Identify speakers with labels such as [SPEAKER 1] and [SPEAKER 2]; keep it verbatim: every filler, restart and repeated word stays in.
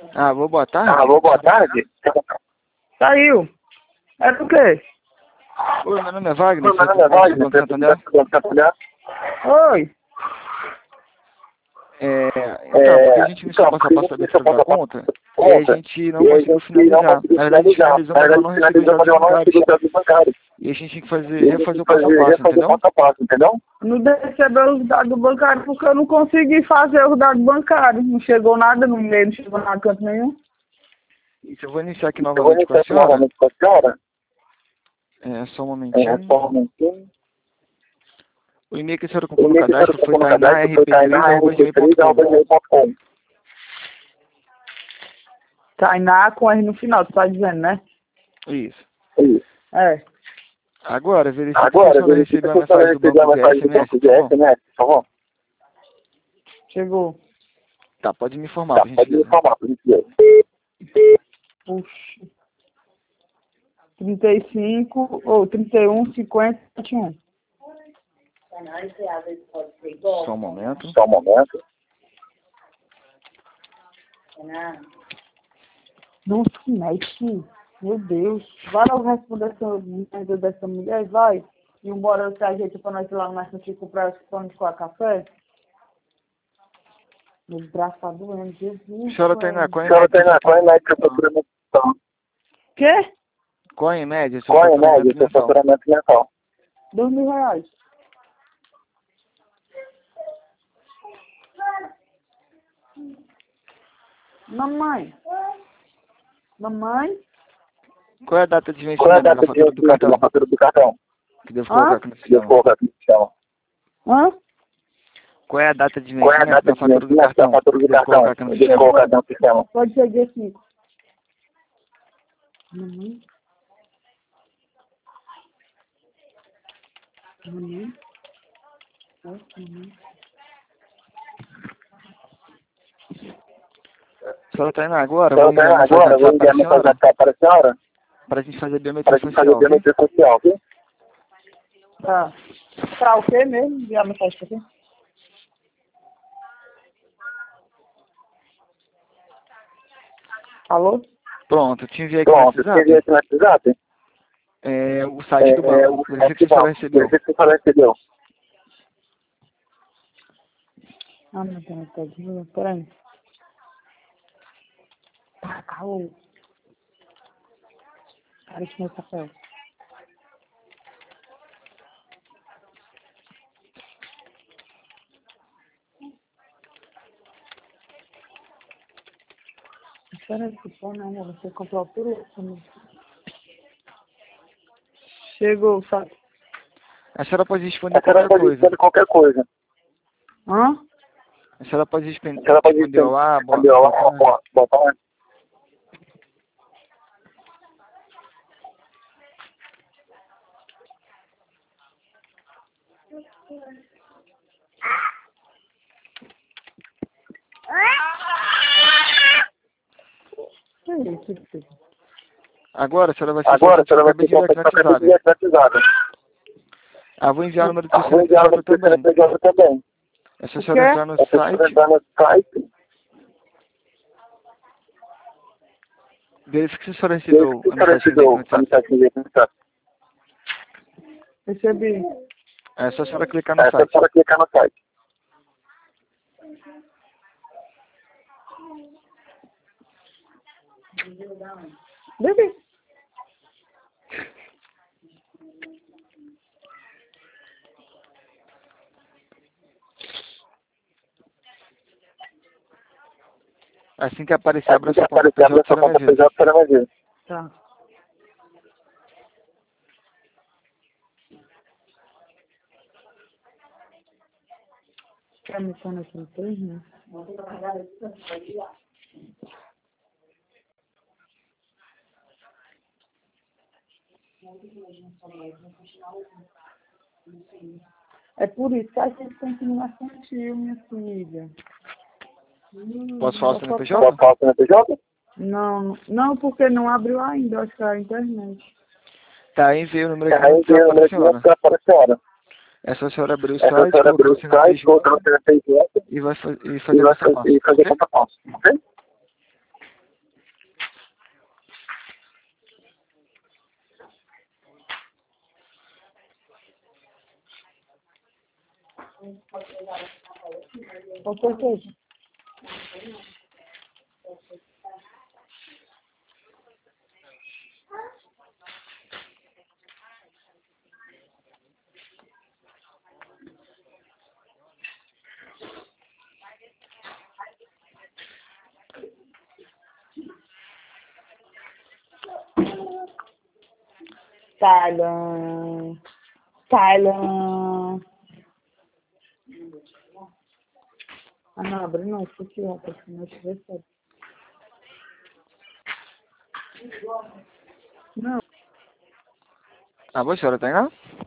[SPEAKER 1] Ah, vou boa tarde.
[SPEAKER 2] Alô, boa tarde.
[SPEAKER 3] Saiu. É por quê?
[SPEAKER 1] Oi, meu nome é Wagner.
[SPEAKER 2] Meu
[SPEAKER 1] sou
[SPEAKER 2] nome é
[SPEAKER 1] presidente do
[SPEAKER 2] Wagner,
[SPEAKER 1] Banco Santander.
[SPEAKER 2] presidente do Banco Santander.
[SPEAKER 3] Oi.
[SPEAKER 1] É, então, porque a
[SPEAKER 2] É,
[SPEAKER 1] gente iniciou
[SPEAKER 2] então,
[SPEAKER 1] o passo a
[SPEAKER 2] porque a
[SPEAKER 1] passo
[SPEAKER 2] gente
[SPEAKER 1] da
[SPEAKER 2] iniciou
[SPEAKER 1] abertura da
[SPEAKER 2] a
[SPEAKER 1] conta
[SPEAKER 2] conta,
[SPEAKER 1] e a gente não
[SPEAKER 2] e a
[SPEAKER 1] conseguiu
[SPEAKER 2] gente não
[SPEAKER 1] finalizar.
[SPEAKER 2] conseguiu
[SPEAKER 1] Na verdade, a gente
[SPEAKER 2] finalizar.
[SPEAKER 1] finalizou,
[SPEAKER 2] Na
[SPEAKER 1] mas ela
[SPEAKER 2] verdade,
[SPEAKER 1] não recebeu os
[SPEAKER 2] finalizou,
[SPEAKER 1] dados
[SPEAKER 2] mas eu não
[SPEAKER 1] bancários.
[SPEAKER 2] recebi os dados bancários.
[SPEAKER 1] E a gente tinha que fazer,
[SPEAKER 2] E a gente
[SPEAKER 1] refazer
[SPEAKER 2] tem
[SPEAKER 1] o
[SPEAKER 2] que
[SPEAKER 1] passo a
[SPEAKER 2] fazer,
[SPEAKER 1] passo,
[SPEAKER 2] refazer o
[SPEAKER 1] entendeu?
[SPEAKER 2] passo a passo, entendeu?
[SPEAKER 3] Não recebeu os dados bancários porque eu não consegui fazer os dados bancários. Não chegou nada no e-mail, não chegou nada canto nenhum.
[SPEAKER 1] Isso, eu vou iniciar aqui
[SPEAKER 2] Eu vou
[SPEAKER 1] novamente com
[SPEAKER 2] iniciar
[SPEAKER 1] a
[SPEAKER 2] aqui
[SPEAKER 1] senhora.
[SPEAKER 2] novamente com a senhora.
[SPEAKER 1] É, só um
[SPEAKER 2] É,
[SPEAKER 1] momentinho.
[SPEAKER 2] só um momentinho.
[SPEAKER 1] O e-mail que a senhora
[SPEAKER 2] O
[SPEAKER 1] comprou no
[SPEAKER 2] e-mail que a senhora
[SPEAKER 1] cadastro foi
[SPEAKER 2] colocou no cadastro foi
[SPEAKER 1] tainá r p três arroba gmail ponto com.
[SPEAKER 3] Tainá com R no final, tu tá dizendo, né?
[SPEAKER 1] Isso.
[SPEAKER 2] Isso.
[SPEAKER 3] É.
[SPEAKER 1] Agora, verifique se a
[SPEAKER 2] Agora,
[SPEAKER 1] senhora
[SPEAKER 2] verifica
[SPEAKER 1] recebeu a
[SPEAKER 2] se a senhora
[SPEAKER 1] mensagem do
[SPEAKER 2] recebeu a
[SPEAKER 1] banco via
[SPEAKER 2] mensagem do
[SPEAKER 1] S M S,
[SPEAKER 2] banco
[SPEAKER 1] por
[SPEAKER 2] de
[SPEAKER 1] favor.
[SPEAKER 2] S M S, por favor.
[SPEAKER 3] Chegou.
[SPEAKER 1] Tá, pode me informar,
[SPEAKER 2] Tá,
[SPEAKER 1] por
[SPEAKER 2] pode me
[SPEAKER 1] gentileza.
[SPEAKER 2] informar, por gentileza.
[SPEAKER 3] Puxa. trinta e cinco, ou trinta e um, cinquenta, vinte e um.
[SPEAKER 1] Só um momento.
[SPEAKER 2] Só um momento.
[SPEAKER 3] Nossa, que mexe. Meu Deus. Vai logo responder essa merda dessa mulher, vai. E embora eu traga jeito pra nós ir lá no mais antigo comprar os pães com a café. Meu braço tá doendo, Jesus.
[SPEAKER 1] Senhora Tainá, qual
[SPEAKER 2] A
[SPEAKER 1] é a
[SPEAKER 2] senhora
[SPEAKER 1] média
[SPEAKER 2] tem
[SPEAKER 1] do seu
[SPEAKER 2] na qual é a média do seu
[SPEAKER 1] faturamento?
[SPEAKER 2] faturamento?
[SPEAKER 3] Quê?
[SPEAKER 1] Qual é a média do seu
[SPEAKER 2] Qual é a média
[SPEAKER 1] faturamento
[SPEAKER 2] do seu
[SPEAKER 1] mensal?
[SPEAKER 2] faturamento mensal?
[SPEAKER 3] Dois mil reais. Mamãe. Mamãe?
[SPEAKER 1] Qual é a data de
[SPEAKER 2] Qual é a
[SPEAKER 1] vencimento da
[SPEAKER 2] data de
[SPEAKER 1] fatura do
[SPEAKER 2] vencimento da
[SPEAKER 1] cartão?
[SPEAKER 2] fatura do cartão?
[SPEAKER 1] Que devo
[SPEAKER 3] Hã?
[SPEAKER 1] colocar aqui no
[SPEAKER 2] Devo
[SPEAKER 1] sistema.
[SPEAKER 2] colocar aqui no sistema.
[SPEAKER 3] Hã?
[SPEAKER 1] Qual é a data de
[SPEAKER 2] Qual é a
[SPEAKER 1] vencimento
[SPEAKER 2] data
[SPEAKER 1] da
[SPEAKER 2] de
[SPEAKER 1] fatura do
[SPEAKER 2] vencimento da
[SPEAKER 1] cartão?
[SPEAKER 2] fatura
[SPEAKER 1] Que
[SPEAKER 2] do
[SPEAKER 1] devo
[SPEAKER 2] cartão?
[SPEAKER 1] colocar aqui no
[SPEAKER 2] Eu devo
[SPEAKER 1] sistema.
[SPEAKER 2] colocar aqui no sistema.
[SPEAKER 3] Pode ser dia cinco. Mamãe? Mamãe? Oi, mamãe?
[SPEAKER 1] Senhora Tainá, agora eu
[SPEAKER 2] Então,
[SPEAKER 1] vou enviar
[SPEAKER 2] tá,
[SPEAKER 1] mensagem no
[SPEAKER 2] agora, eu vou
[SPEAKER 1] WhatsApp para
[SPEAKER 2] enviar
[SPEAKER 1] a
[SPEAKER 2] mensagem
[SPEAKER 1] senhora
[SPEAKER 2] WhatsApp para a senhora,
[SPEAKER 1] para a gente fazer
[SPEAKER 2] para
[SPEAKER 1] biometria
[SPEAKER 2] a gente fazer
[SPEAKER 1] facial, ok?
[SPEAKER 2] biometria social, ok?
[SPEAKER 3] Tá. Pra o quê mesmo? Enviar mensagem pra quê? Alô?
[SPEAKER 1] Pronto, eu te enviei aqui no
[SPEAKER 2] Pronto, você enviou
[SPEAKER 1] WhatsApp
[SPEAKER 2] esse no WhatsApp?
[SPEAKER 1] é, o site do
[SPEAKER 2] É,
[SPEAKER 1] banco.
[SPEAKER 2] o
[SPEAKER 1] Verifique
[SPEAKER 2] site
[SPEAKER 1] se
[SPEAKER 2] do
[SPEAKER 1] a senhora
[SPEAKER 2] banco.
[SPEAKER 1] recebeu.
[SPEAKER 2] Verifica se a senhora recebeu.
[SPEAKER 3] Ah, meu Deus, tá de peraí. Tá, calma. Para esse meu papel. Espera aí, pô, não, amor, você comprou tudo isso. Chegou, sabe?
[SPEAKER 1] A senhora pode responder
[SPEAKER 2] A senhora
[SPEAKER 1] qualquer
[SPEAKER 2] pode
[SPEAKER 1] coisa.
[SPEAKER 2] responder qualquer coisa.
[SPEAKER 3] Hã?
[SPEAKER 1] A senhora pode responder,
[SPEAKER 2] A senhora pode
[SPEAKER 1] responder olá, boa,
[SPEAKER 2] responder
[SPEAKER 1] boa
[SPEAKER 2] lá,
[SPEAKER 1] tarde.
[SPEAKER 2] boa tarde.
[SPEAKER 3] Que isso, que isso?
[SPEAKER 1] Agora a senhora vai ser
[SPEAKER 2] Agora, a senhora vai
[SPEAKER 1] acabei
[SPEAKER 2] ter
[SPEAKER 1] de ver
[SPEAKER 2] que
[SPEAKER 1] aqui no WhatsApp.
[SPEAKER 2] desatizada.
[SPEAKER 1] Ah, vou enviar o número do seu
[SPEAKER 2] Vou enviar o
[SPEAKER 1] C N P J
[SPEAKER 2] número do
[SPEAKER 1] também.
[SPEAKER 2] C N P J também.
[SPEAKER 1] É só a
[SPEAKER 3] O
[SPEAKER 1] senhora
[SPEAKER 3] quê?
[SPEAKER 1] entrar no
[SPEAKER 2] É só a senhora
[SPEAKER 1] site,
[SPEAKER 2] entrar no site,
[SPEAKER 1] verifique se a senhora
[SPEAKER 2] ver
[SPEAKER 1] recebeu
[SPEAKER 2] se
[SPEAKER 1] a
[SPEAKER 2] a senhora
[SPEAKER 1] mensagem que eu enviei aqui
[SPEAKER 2] recebeu
[SPEAKER 1] no
[SPEAKER 2] a
[SPEAKER 1] WhatsApp.
[SPEAKER 2] mensagem que enviei no WhatsApp.
[SPEAKER 3] Recebi.
[SPEAKER 1] É só a senhora clicar no
[SPEAKER 2] É só a
[SPEAKER 1] site.
[SPEAKER 2] senhora clicar no site.
[SPEAKER 3] Bebê.
[SPEAKER 1] Assim que aparecer, abra
[SPEAKER 2] Assim que
[SPEAKER 1] sua conta
[SPEAKER 2] aparecer, abre
[SPEAKER 1] P J,
[SPEAKER 2] a sua
[SPEAKER 1] você vai
[SPEAKER 2] conta
[SPEAKER 1] ver.
[SPEAKER 2] P J, você vai ver.
[SPEAKER 3] Tá. Quer me pôr nesse três, né? É por isso que a gente tem que ir no infantil, minha filha. Hum,
[SPEAKER 1] Posso falar o
[SPEAKER 3] eu só
[SPEAKER 1] C N P
[SPEAKER 2] Posso
[SPEAKER 1] J?
[SPEAKER 2] falar o C N P J?
[SPEAKER 3] Não, não, porque não abriu ainda, acho que é a internet.
[SPEAKER 1] Tá, enviei o número aqui
[SPEAKER 2] Aí
[SPEAKER 1] no
[SPEAKER 2] enviei
[SPEAKER 1] WhatsApp
[SPEAKER 2] o
[SPEAKER 1] para a
[SPEAKER 2] número aqui no
[SPEAKER 1] senhora.
[SPEAKER 2] WhatsApp para a senhora.
[SPEAKER 1] É só a senhora abrir o
[SPEAKER 2] É só a
[SPEAKER 1] site,
[SPEAKER 2] senhora abrir
[SPEAKER 1] colocar
[SPEAKER 2] o
[SPEAKER 1] o
[SPEAKER 2] site, colocar o
[SPEAKER 1] C N P J
[SPEAKER 2] C N P J
[SPEAKER 1] e vai fa- e
[SPEAKER 2] e
[SPEAKER 1] fazer
[SPEAKER 2] vai
[SPEAKER 1] passo a
[SPEAKER 2] fazer,
[SPEAKER 1] passo,
[SPEAKER 2] e fazer
[SPEAKER 1] ok?
[SPEAKER 2] conta passo, ok?
[SPEAKER 3] Com certeza. Thailand. Thailand. Ah, não, abre não, isso aqui, ó, porque senão eu te recebo. Não.
[SPEAKER 1] Ah, boa senhora, tá, não?